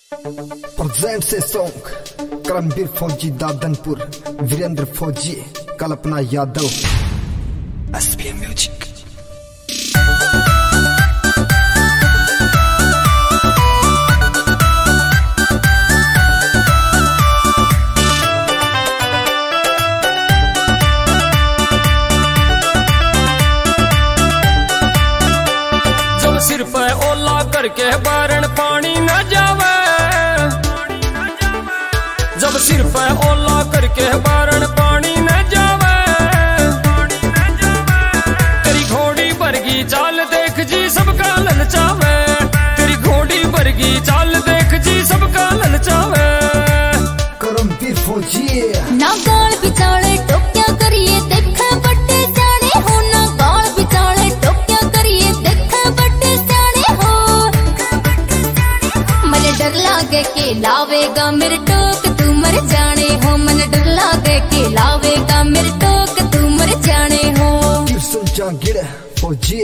Present से song Karambir फौजी दादनपुर, वीरेंद्र फौजी, कल्पना यादव, SPM म्यूजिक। जब सिर पे ओला करके बारण पानी न जावे, जब सिर पे ओला करके बारण पानी न जावे, तेरी घोड़ी बरगी चाल देख जी सबका ललचावे, तेरी घोड़ी बरगी चाल देख जी सबका ललचावे। करमवीर फौजी ना गाल बिचाले टोक्या करिए देखे बड़े जाने हो, ना गाल बिचाले टोक्या करिए देखे बड़े जाने हो। मने डर लागे के लावेगा मेरे टोक तू मर जाने हो, मने डर लागे के लावेगा मेरे टोक तू मर जाने हो। गिर फौजी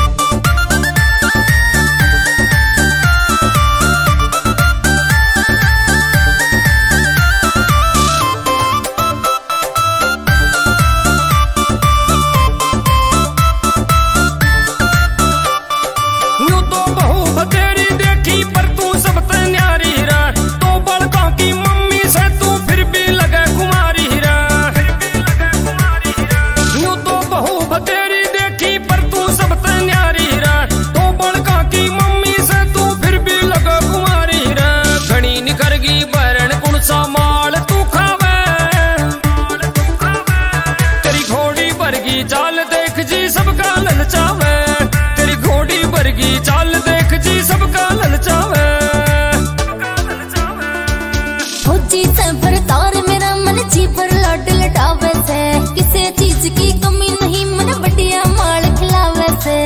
चाल देख जी सबका ललचावे, तेरी घोड़ी बरगी चाल देख जी सबका ललचावे। फौजी से भरतार मेरा मन जी पर लाड लटावे से, किसी चीज की कमी नहीं मन बढ़िया माल खिलावे से।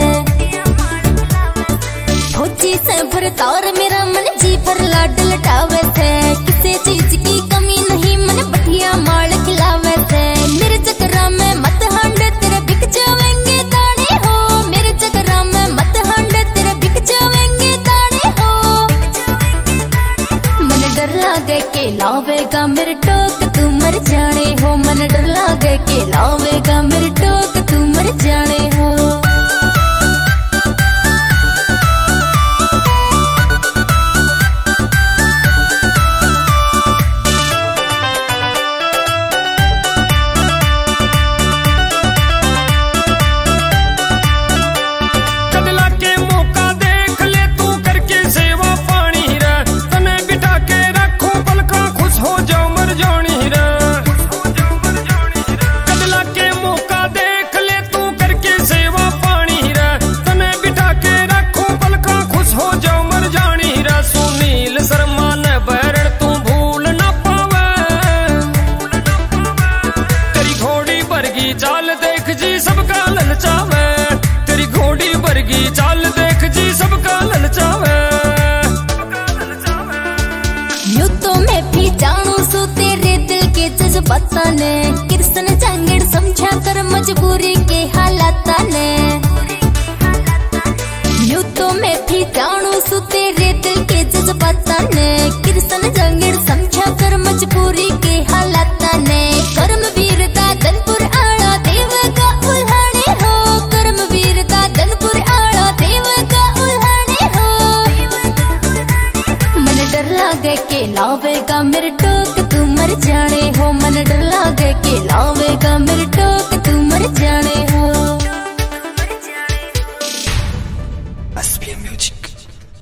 फौजी से भरतार मेरा मन जी पर लाड लटावे से, किसी चीज की कमी नहीं मन बढ़िया माल खिलावे से। मेरे चक्रा में मत हांड तेरे बिक जावेंगे दाने हो, मेरे चक्रा में मत हांड तेरे बिक जावेंगे दाने हो। मन डर लागे के लावेगा मेरे टोक तू मर जाने हो, मन डर लागे के लावेगा मेरे टोक तू मर जाने हो। चाल देख जी सबका ललचावे, तेरी घोड़ी बरगी चाल देख जी सबका ललचावे। यूं तो मैं भी जानू सो तेरे दिल के जज्बाता ने, कृष्ण जांगड़ समझा कर मजबूरी के हालात ने। यूं तो मैं भी जानू सो तेरे दिल के जज्बाता ने, कृष्ण जांगड़ समझा कर मजबूरी के हालात ने। करमवीर दादनपुर आला देव का उल्हाने हो, करमवीर दादनपुर आला देव का उल्हाने हो। मन डर लागे के लावेगा मेरे टोक तू मर जाने हो, मन डर